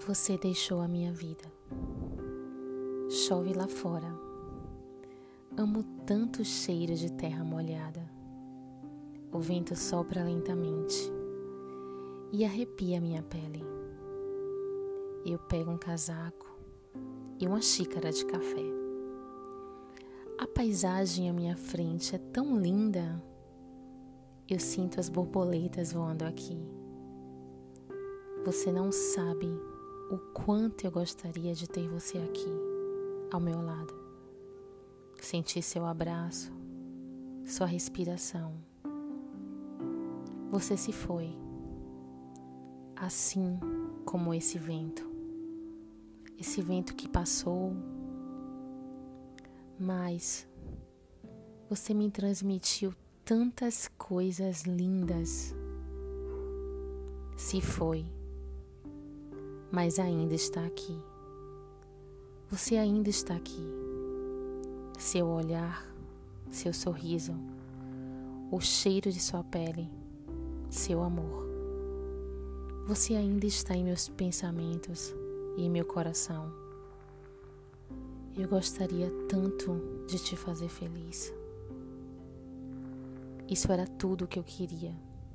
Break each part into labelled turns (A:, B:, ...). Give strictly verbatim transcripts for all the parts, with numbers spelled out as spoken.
A: Você deixou a minha vida. Chove lá fora. Amo tanto o cheiro de terra molhada. O vento sopra lentamente e arrepia minha pele. Eu pego um casaco e uma xícara de café. A paisagem à minha frente é tão linda. Eu sinto as borboletas voando aqui. Você não sabe o quanto eu gostaria de ter você aqui, ao meu lado. Sentir seu abraço, sua respiração. Você se foi, assim como esse vento. Esse vento que passou, mas você me transmitiu tantas coisas lindas. Se foi, mas ainda está aqui. Você ainda está aqui. Seu olhar, seu sorriso, o cheiro de sua pele, seu amor. Você ainda está em meus pensamentos e em meu coração. Eu gostaria tanto de te fazer feliz. Isso era tudo o que eu queria.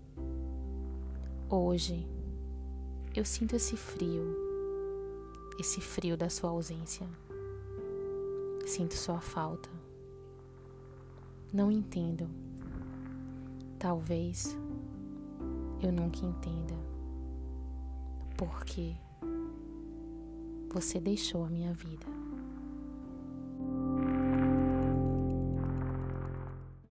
A: Hoje, eu sinto esse frio, esse frio da sua ausência. Sinto sua falta. Não entendo. Talvez eu nunca entenda. Porque você deixou a minha vida.